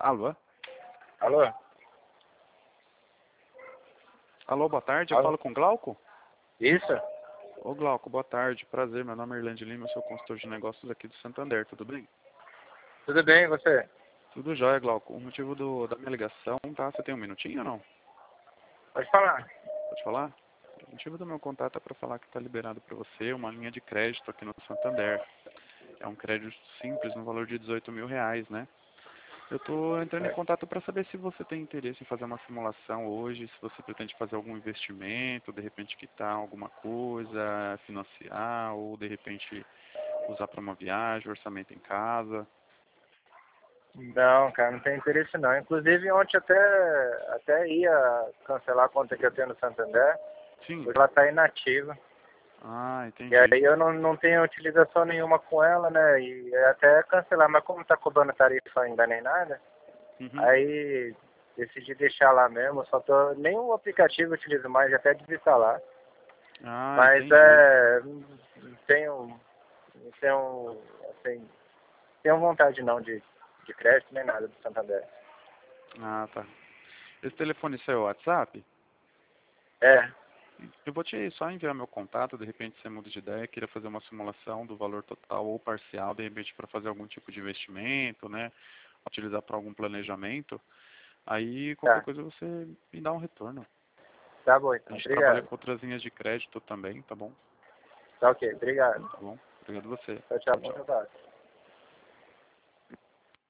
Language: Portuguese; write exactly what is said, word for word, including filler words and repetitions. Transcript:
Alô? Alô? Alô, boa tarde, eu Alô? falo com o Glauco? Isso? Ô Glauco, boa tarde, prazer, meu nome é Irlande Lima, eu sou consultor de negócios aqui do Santander, tudo bem? Tudo bem, e você? Tudo jóia, Glauco. O motivo do, da minha ligação, tá? Você tem um minutinho ou não? Pode falar. Pode falar? O motivo do meu contato é para falar que está liberado para você uma linha de crédito aqui no Santander. É um crédito simples no valor de dezoito mil reais, né? Eu estou entrando em É. contato para saber se você tem interesse em fazer uma simulação hoje, se você pretende fazer algum investimento, de repente quitar alguma coisa, financiar, ou de repente usar para uma viagem, orçamento em casa. Não, cara, não tem interesse não. Inclusive ontem até, até ia cancelar a conta que eu tenho no Santander, Sim. porque ela está inativa. Ah, E entendi. aí eu não, não tenho utilização nenhuma com ela, né? E até cancelar, mas como tá cobrando tarifa ainda nem nada, Uhum. aí decidi deixar lá mesmo, só tô. Nem o aplicativo eu utilizo mais, até desinstalar. Ah, Mas entendi. é. Não tenho. Não tenho. Assim, tenho vontade não de, de crédito nem nada do Santander. Ah, tá. Esse telefone seu é o WhatsApp? É, Eu vou te só enviar meu contato, de repente você muda de ideia, queira fazer uma simulação do valor total ou parcial, de repente para fazer algum tipo de investimento, né? Utilizar para algum planejamento. Aí qualquer tá. coisa você me dá um retorno. Tá bom A então. gente trabalha Obrigado. com outras linhas de crédito também, tá bom? Tá ok, obrigado. Tá bom? Obrigado a você. Tchau, tchau. Tchau, Bom tchau. trabalho.